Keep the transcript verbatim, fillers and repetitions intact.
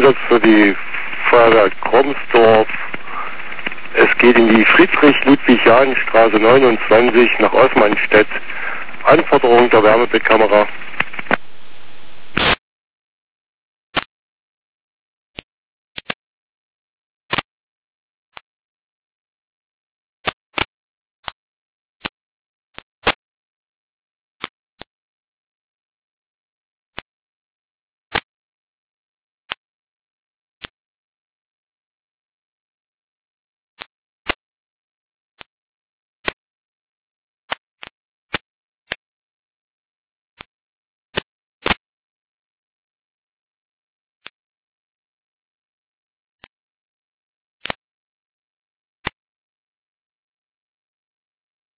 Einsatz für die Feuerwehr Kromsdorf. Es geht in die Friedrich-Ludwig-Jahn-Straße neunundzwanzig nach Osmanstedt. Anforderung der Wärmebildkamera